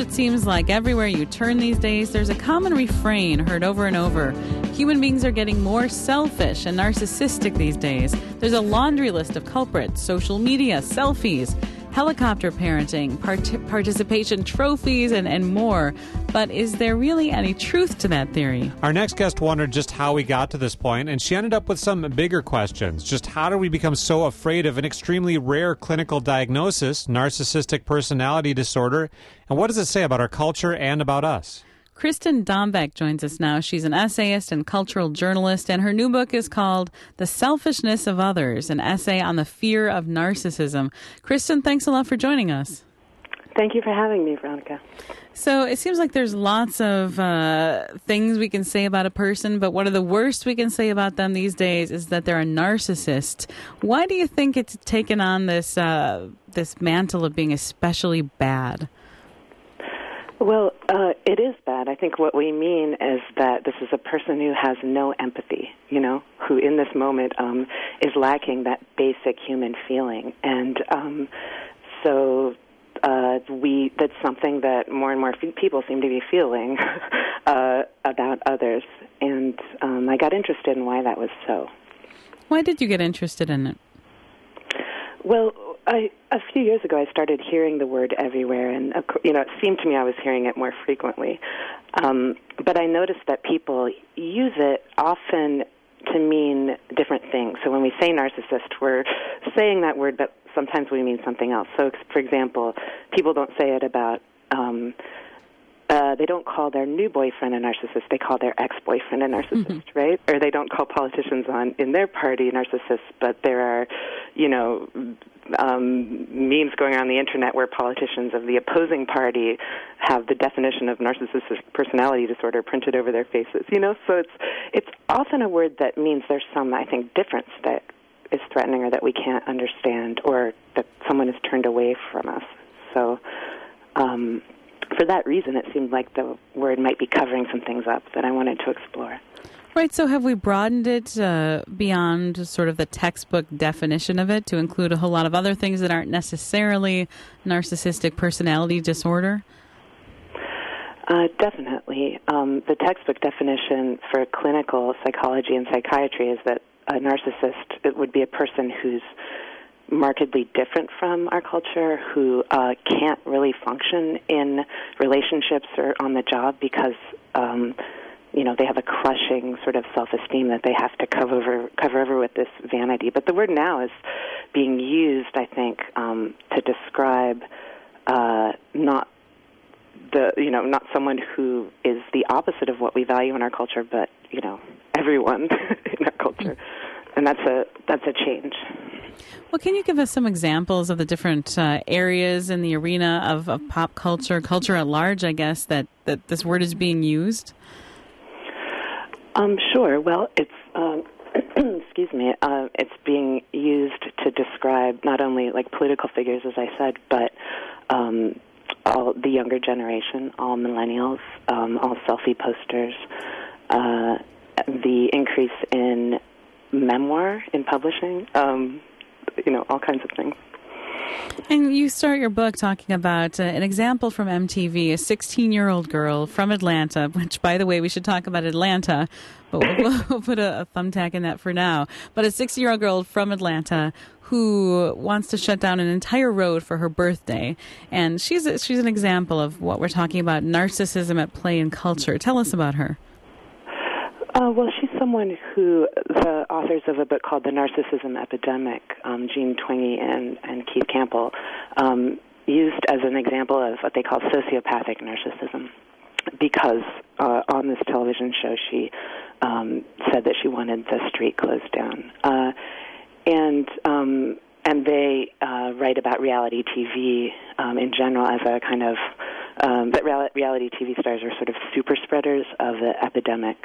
it seems like everywhere you turn these days, there's a common refrain heard over and over. Human beings are getting more selfish and narcissistic these days. There's a laundry list of culprits: social media, selfies, helicopter parenting, participation trophies, and more. But is there really any truth to that theory? Our next guest wondered just how we got to this point, and she ended up with some bigger questions. Just how do we become so afraid of an extremely rare clinical diagnosis, narcissistic personality disorder, and what does it say about our culture and about us? Kristen Dombeck joins us now. She's an essayist and cultural journalist, and her new book is called The Selfishness of Others, an essay on the fear of narcissism. Kristen, thanks a lot for joining us. Thank you for having me, Veronica. So it seems like there's lots of things we can say about a person, but one of the worst we can say about them these days is that they're a narcissist. Why do you think it's taken on this mantle of being especially bad? Well, it is bad. I think what we mean is that this is a person who has no empathy, who in this moment is lacking that basic human feeling. And that's something that more and more people seem to be feeling about others. And I got interested in why that was so. Why did you get interested in it? Well, a few years ago, I started hearing the word everywhere, and it seemed to me I was hearing it more frequently. But I noticed that people use it often to mean different things. So when we say narcissist, we're saying that word, but sometimes we mean something else. So, for example, people don't say it about. They don't call their new boyfriend a narcissist. They call their ex-boyfriend a narcissist, right? Or they don't call politicians in their party narcissists, but there are, memes going on the internet where politicians of the opposing party have the definition of narcissistic personality disorder printed over their faces, So it's often a word that means there's some, I think, difference that is threatening or that we can't understand or that someone has turned away from us. So for that reason, it seemed like the word might be covering some things up that I wanted to explore. Right, so have we broadened it beyond sort of the textbook definition of it to include a whole lot of other things that aren't necessarily narcissistic personality disorder? Definitely. The textbook definition for clinical psychology and psychiatry is that a narcissist, it would be a person who's markedly different from our culture, who can't really function in relationships or on the job because they have a crushing sort of self-esteem that they have to cover over with this vanity. But the word now is being used, I think, to describe not someone who is the opposite of what we value in our culture, but everyone in our culture, and that's a change. Well, can you give us some examples of the different areas in the arena of pop culture at large, I guess, that this word is being used? Sure. Well, it's excuse me. It's being used to describe not only like political figures, as I said, but all the younger generation, all millennials, all selfie posters, the increase in memoir in publishing, all kinds of things. And you start your book talking about an example from MTV, a 16-year-old girl from Atlanta, which, by the way, we should talk about Atlanta, but we'll put a thumbtack in that for now. But a 16-year-old girl from Atlanta who wants to shut down an entire road for her birthday. And she's an example of what we're talking about, narcissism at play in culture. Tell us about her. Well, she's someone who the authors of a book called The Narcissism Epidemic, Jean Twenge and Keith Campbell, used as an example of what they call sociopathic narcissism, because on this television show she said that she wanted the street closed down. And they write about reality TV in general as a kind of that reality TV stars are sort of super spreaders of the epidemic.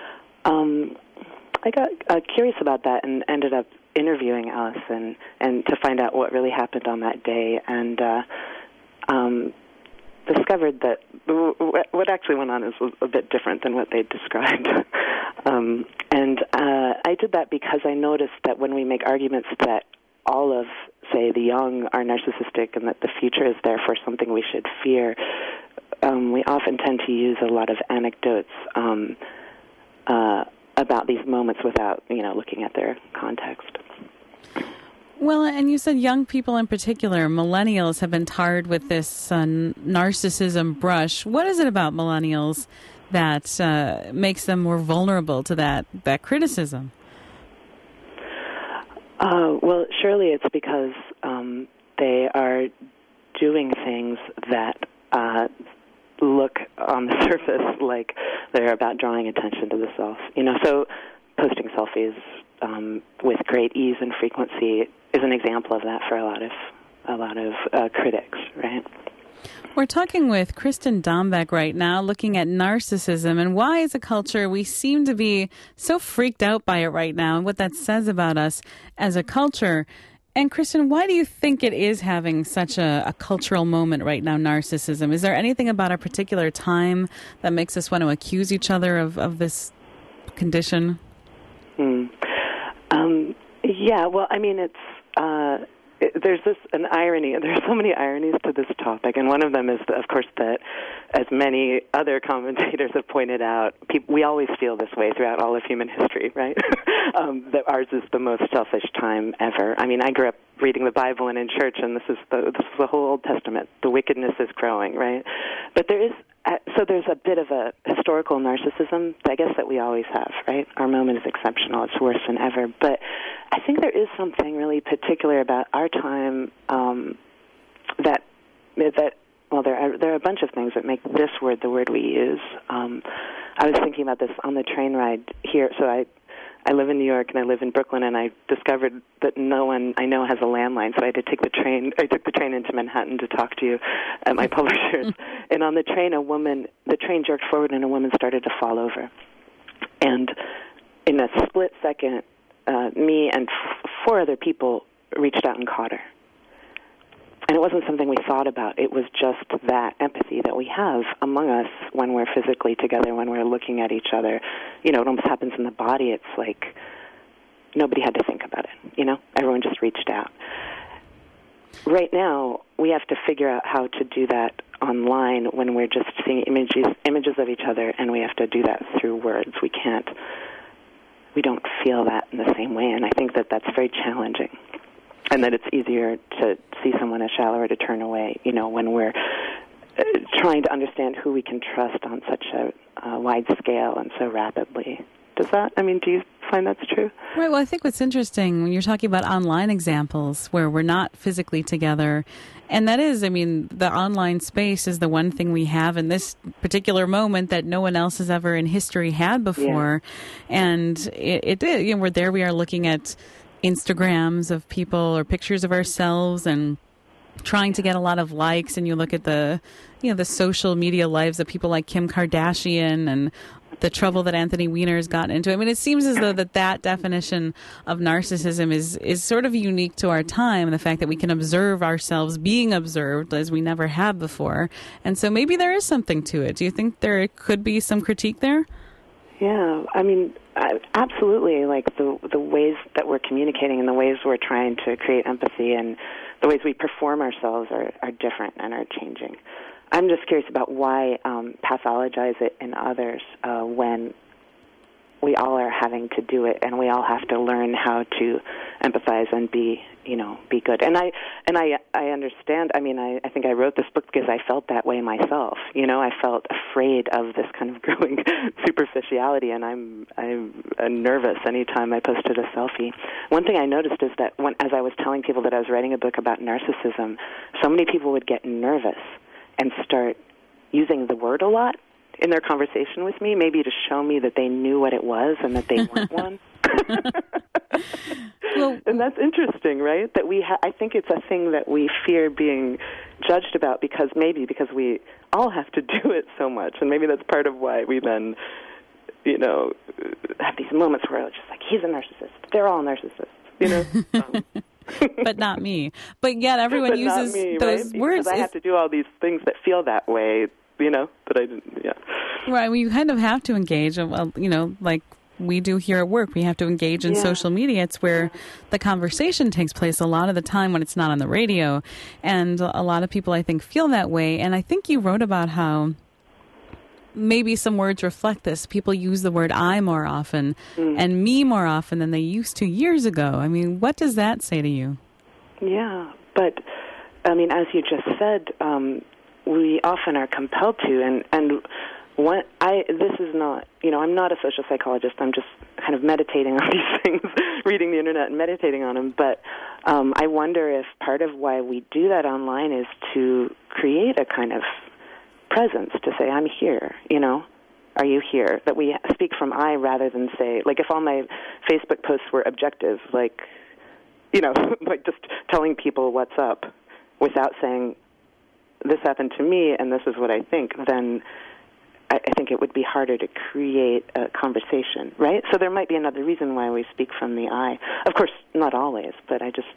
I got curious about that and ended up interviewing Alice and to find out what really happened on that day, and discovered that what actually went on was a bit different than what they described. And I did that because I noticed that when we make arguments that all of, say, the young are narcissistic and that the future is therefore something we should fear, we often tend to use a lot of anecdotes about these moments without, looking at their context. Well, and you said young people in particular, millennials, have been tarred with this narcissism brush. What is it about millennials that makes them more vulnerable to that criticism? Well, surely it's because they are doing things that look on the surface like they're about drawing attention to the self. So posting selfies with great ease and frequency is an example of that for a lot of critics, right? We're talking with Kristen Dombeck right now, looking at narcissism and why, as a culture, we seem to be so freaked out by it right now and what that says about us as a culture. And Kristen, why do you think it is having such a cultural moment right now, narcissism? Is there anything about a particular time that makes us want to accuse each other of this condition? Yeah, well, I mean, there's an irony. There's so many ironies to this topic, and one of them is, of course, that, as many other commentators have pointed out, we always feel this way throughout all of human history, right? That ours is the most selfish time ever. I mean, I grew up reading the Bible and in church, and this is the whole Old Testament. The wickedness is growing, right? But there's a bit of a historical narcissism, I guess, that we always have, right? Our moment is exceptional. It's worse than ever. But I think there is something really particular about our time there are a bunch of things that make this word the word we use. I was thinking about this on the train ride here. So I live in New York and I live in Brooklyn, and I discovered that no one I know has a landline, so I had to take the train. I took the train into Manhattan to talk to you at my publishers. And on the train, the train jerked forward and a woman started to fall over. And in a split second, me and four other people reached out and caught her. And it wasn't something we thought about. It was just that empathy that we have among us when we're physically together, when we're looking at each other. It almost happens in the body. It's like nobody had to think about it. Everyone just reached out. Right now, we have to figure out how to do that online when we're just seeing images of each other, and we have to do that through words. We don't feel that in the same way, and I think that that's very challenging. And that it's easier to see someone as shallow or to turn away, when we're trying to understand who we can trust on such a wide scale and so rapidly. Do you find that's true? Right. Well, I think what's interesting when you're talking about online examples where we're not physically together, and that is, the online space is the one thing we have in this particular moment that no one else has ever in history had before. Yeah. And it did. We are looking at Instagrams of people or pictures of ourselves and trying to get a lot of likes, and you look at the social media lives of people like Kim Kardashian and the trouble that Anthony Weiner's gotten into. It seems as though that definition of narcissism is sort of unique to our time, the fact that we can observe ourselves being observed as we never have before. And so maybe there is something to it. Do you think there could be some critique there? Yeah, absolutely. Like the ways that we're communicating and the ways we're trying to create empathy and the ways we perform ourselves are different and are changing. I'm just curious about why pathologize it in others when we all are having to do it, and we all have to learn how to empathize and be good. And I understand. I think I wrote this book because I felt that way myself. I felt afraid of this kind of growing superficiality, and I'm nervous anytime I posted a selfie. One thing I noticed is that as I was telling people that I was writing a book about narcissism, so many people would get nervous and start using the word a lot in their conversation with me, maybe to show me that they knew what it was and that they weren't one. Well, and that's interesting, right? That I think it's a thing that we fear being judged about because we all have to do it so much, and maybe that's part of why we then, have these moments where it's just like, he's a narcissist. They're all narcissists, But not me. But yet everyone uses those right? words. Because I have to do all these things that feel that way, but I didn't, yeah. Right, well, you kind of have to engage, like we do here at work. We have to engage in social media. It's where the conversation takes place a lot of the time when it's not on the radio. And a lot of people, I think, feel that way. And I think you wrote about how maybe some words reflect this. People use the word I more often and me more often than they used to years ago. I mean, what does that say to you? Yeah, but, I mean, as you just said, we often are compelled to, and this is not, I'm not a social psychologist. I'm just kind of meditating on these things, reading the internet and meditating on them. But I wonder if part of why we do that online is to create a kind of presence, to say, I'm here, are you here? That we speak from I rather than say, like if all my Facebook posts were objective, like, like just telling people what's up without saying, this happened to me and this is what I think, then I think it would be harder to create a conversation, right? So there might be another reason why we speak from the I. Of course, not always, but I just,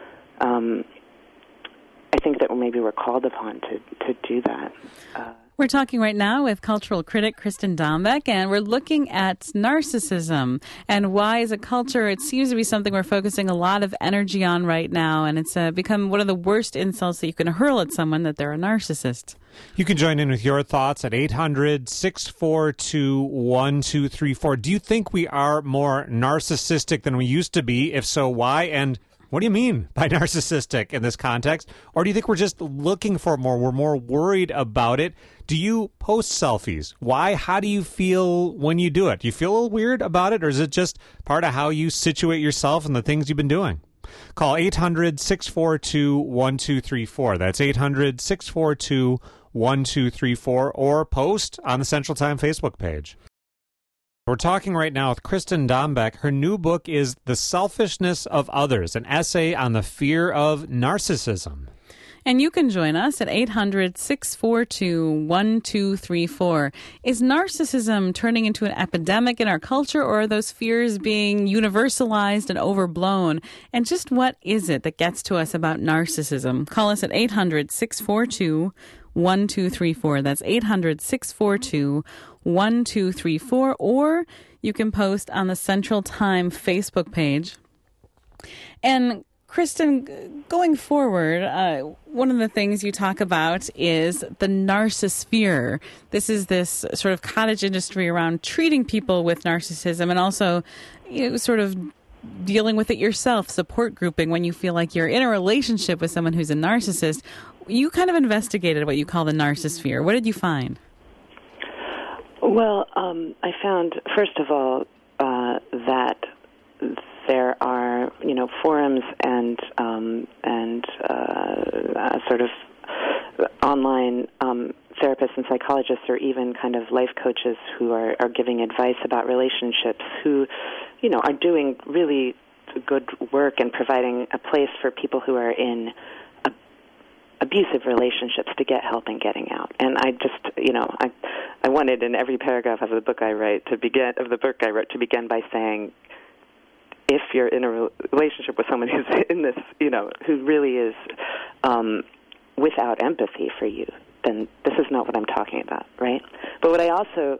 I think that maybe we're called upon to do that. We're talking right now with cultural critic Kristen Dombeck, and we're looking at narcissism and why, as a culture, it seems to be something we're focusing a lot of energy on right now, and it's become one of the worst insults that you can hurl at someone, that they're a narcissist. You can join in with your thoughts at 800-642-1234. Do you think we are more narcissistic than we used to be? If so, why? And what do you mean by narcissistic in this context? Or do you think we're just looking for more? We're more worried about it. Do you post selfies? Why? How do you feel when you do it? Do you feel a little weird about it, or is it just part of how you situate yourself and the things you've been doing? Call 800-642-1234. That's 800-642-1234, or post on the Central Time Facebook page. We're talking right now with Kristen Dombeck. Her new book is The Selfishness of Others, an essay on the fear of narcissism. And you can join us at 800-642-1234. Is narcissism turning into an epidemic in our culture, or are those fears being universalized and overblown? And just what is it that gets to us about narcissism? Call us at 800-642-1234. That's 800-642-1234. Or you can post on the Central Time Facebook page. And Kristen, going forward, one of the things you talk about is the narcissphere. This is this sort of cottage industry around treating people with narcissism, and also sort of dealing with it yourself, support grouping when you feel like you're in a relationship with someone who's a narcissist. You kind of investigated what you call the narcissphere. What did you find? Well, I found, first of all, that there are, forums and sort of online therapists and psychologists, or even kind of life coaches who are giving advice about relationships, who, are doing really good work and providing a place for people who are in abusive relationships to get help in getting out. And I just, I wanted in every paragraph of the book I wrote to begin by saying, if you're in a relationship with someone who's in this, who really is without empathy for you, then this is not what I'm talking about, right? But what I also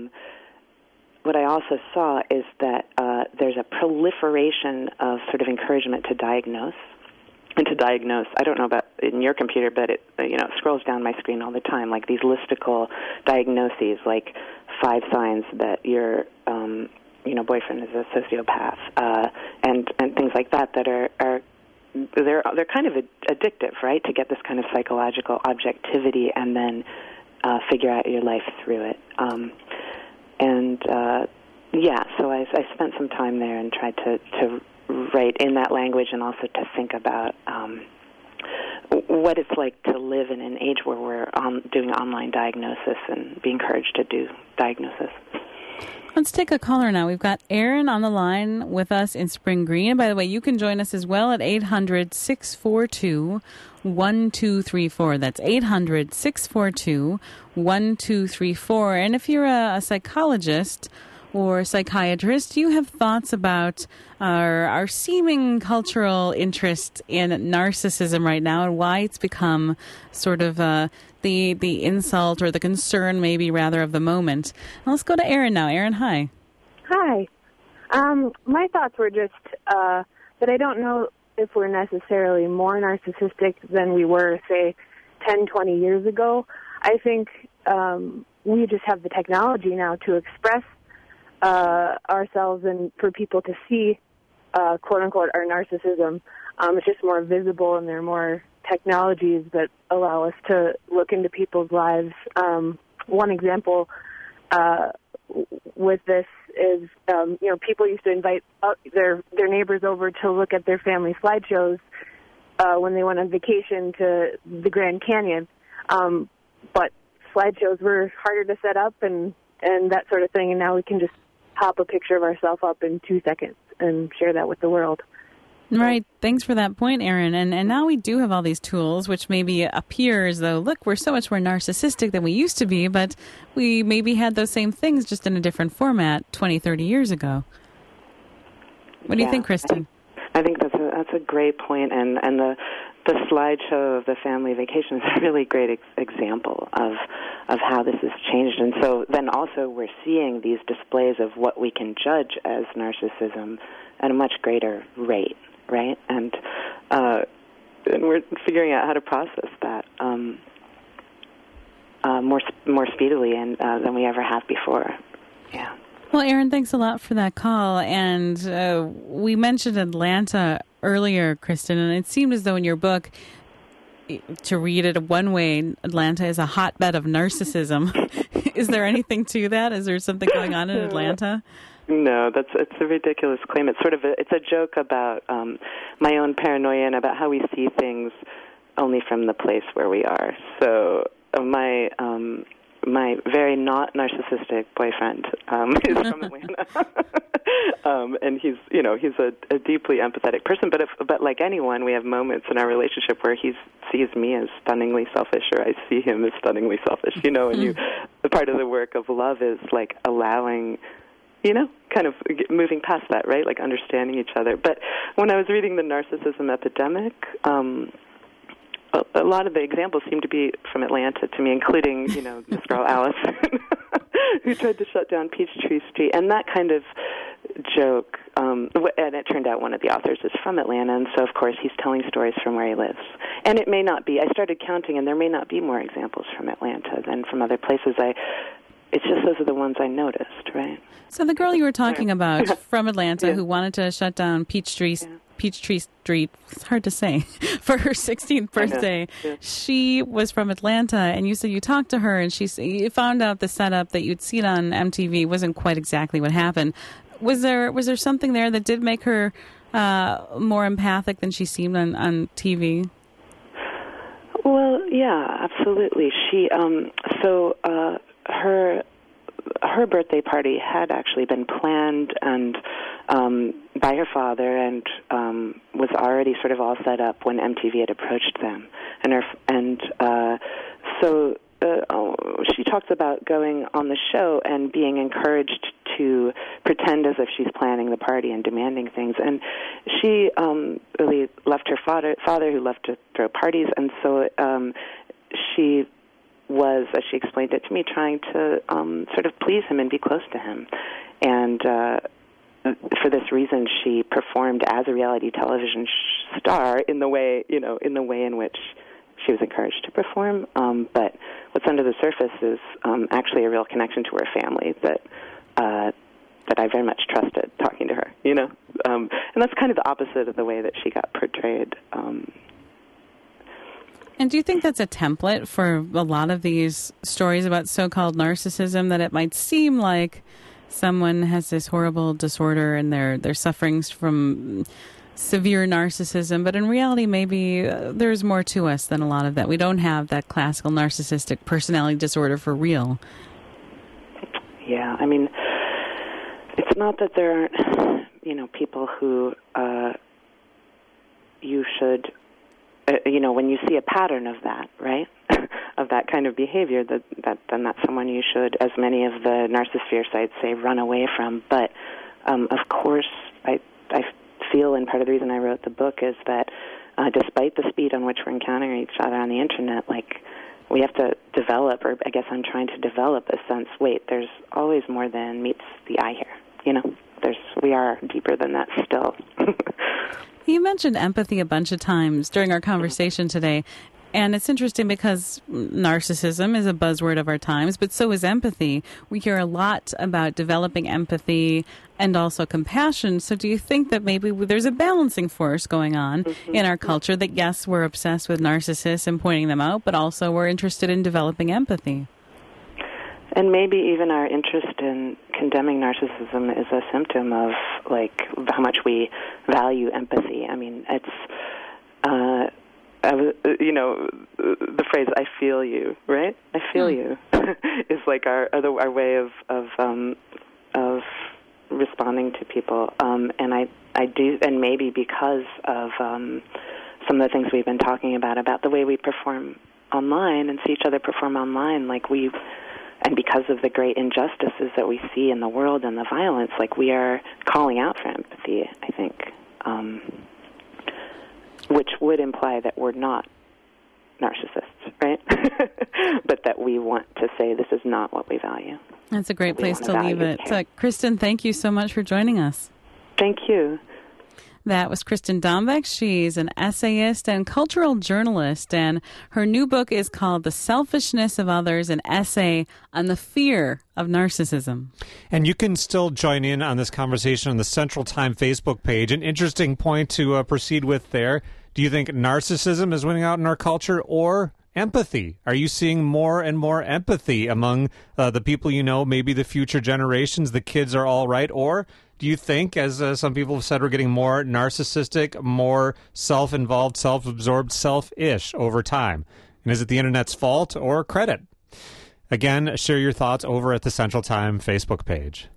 saw is that there's a proliferation of sort of encouragement to diagnose. And to diagnose, I don't know about in your computer, but it scrolls down my screen all the time, like these listicle diagnoses, like 5 signs that your boyfriend is a sociopath, and things like that are they're kind of addictive, right? To get this kind of psychological objectivity and then figure out your life through it. So I spent some time there and tried to write in that language, and also to think about what it's like to live in an age where we're doing online diagnosis and be encouraged to do diagnosis. Let's take a caller now. We've got Aaron on the line with us in Spring Green. And by the way, you can join us as well at 800-642-1234. That's 800-642-1234. And if you're a psychologist or psychiatrist, you have thoughts about our seeming cultural interest in narcissism right now, and why it's become sort of the insult, or the concern maybe rather, of the moment. Now let's go to Aaron now. Aaron, hi. Hi. My thoughts were just that I don't know if we're necessarily more narcissistic than we were, say, 10, 20 years ago. I think we just have the technology now to express ourselves and for people to see, quote-unquote, our narcissism. It's just more visible, and there are more technologies that allow us to look into people's lives. One example with this is, people used to invite their neighbors over to look at their family slideshows when they went on vacation to the Grand Canyon. But slideshows were harder to set up and that sort of thing, and now we can just pop a picture of ourselves up in 2 seconds and share that with the world. Right. Thanks for that point, Erin. And now we do have all these tools, which maybe appear as though, look, we're so much more narcissistic than we used to be, but we maybe had those same things just in a different format 20, 30 years ago. What do you think, Kristen? I think that's a great point, and the slideshow of the family vacation is a really great example of how this has changed. And so then also we're seeing these displays of what we can judge as narcissism at a much greater rate, right? And we're figuring out how to process that more speedily than we ever have before. Yeah. Well, Erin, thanks a lot for that call. And we mentioned Atlanta earlier, Kristen, and it seemed as though in your book, to read it one way, Atlanta is a hotbed of narcissism. Is there anything to that? Is there something going on in Atlanta? No, it's a ridiculous claim. It's it's a joke about my own paranoia and about how we see things only from the place where we are. So my very not narcissistic boyfriend is from Atlanta, and he's a deeply empathetic person. But like anyone, we have moments in our relationship where he sees me as stunningly selfish, or I see him as stunningly selfish. And part of the work of love is like allowing, kind of moving past that, right? Like understanding each other. But when I was reading The Narcissism Epidemic, a lot of the examples seem to be from Atlanta to me, including, this girl Allison, who tried to shut down Peachtree Street. And that kind of joke, and it turned out one of the authors is from Atlanta, and so, of course, he's telling stories from where he lives. And it may not be. I started counting, and there may not be more examples from Atlanta than from other places. It's just those are the ones I noticed, right? So the girl you were talking about from Atlanta who wanted to shut down Peachtree Street, it's hard to say, for her 16th birthday. She was from Atlanta, and you said you talked to her, and you found out the setup that you'd seen on MTV wasn't quite exactly what happened. Was there something there that did make her more empathic than she seemed on TV? Well, yeah, absolutely. She her birthday party had actually been planned and by her father, and was already sort of all set up when MTV had approached them. So she talks about going on the show and being encouraged to pretend as if she's planning the party and demanding things. And she really left her father who loved to throw parties, and so she was, as she explained it to me, trying to sort of please him and be close to him. And for this reason, she performed as a reality television star in the way in which she was encouraged to perform. But what's under the surface is actually a real connection to her family that I very much trusted talking to her, and that's kind of the opposite of the way that she got portrayed. And do you think that's a template for a lot of these stories about so-called narcissism, that it might seem like someone has this horrible disorder and they're suffering from severe narcissism, but in reality maybe there's more to us than a lot of that. We don't have that classical narcissistic personality disorder for real. Yeah, I mean, it's not that there aren't, people who you should... when you see a pattern of that, right, of that kind of behavior, then that's someone you should, as many of the narcissphere sites say, run away from. But, of course, I feel, and part of the reason I wrote the book is that despite the speed on which we're encountering each other on the Internet, like, we have to develop, or I guess I'm trying to develop a sense, there's always more than meets the eye here. we are deeper than that still. You mentioned empathy a bunch of times during our conversation today. And it's interesting because narcissism is a buzzword of our times, but so is empathy. We hear a lot about developing empathy and also compassion. So do you think that maybe there's a balancing force going on in our culture that, yes, we're obsessed with narcissists and pointing them out, but also we're interested in developing empathy? And maybe even our interest in condemning narcissism is a symptom of, how much we value empathy. I mean, it's... the phrase "I feel you," right? I feel you is like our way of responding to people, and I do, and maybe because of some of the things we've been talking about the way we perform online and see each other perform online, and because of the great injustices that we see in the world and the violence, we are calling out for empathy, I think. Which would imply that we're not narcissists, right? But that we want to say this is not what we value. That's a great place to leave it. Kristen, thank you so much for joining us. Thank you. That was Kristen Dombeck. She's an essayist and cultural journalist, and her new book is called The Selfishness of Others, an essay on the fear of narcissism. And you can still join in on this conversation on the Central Time Facebook page. An interesting point to proceed with there. Do you think narcissism is winning out in our culture, or empathy? Are you seeing more and more empathy among the people you know, maybe the future generations, the kids are all right? Or do you think, as some people have said, we're getting more narcissistic, more self-involved, self-absorbed, selfish over time? And is it the internet's fault or credit? Again, share your thoughts over at the Central Time Facebook page.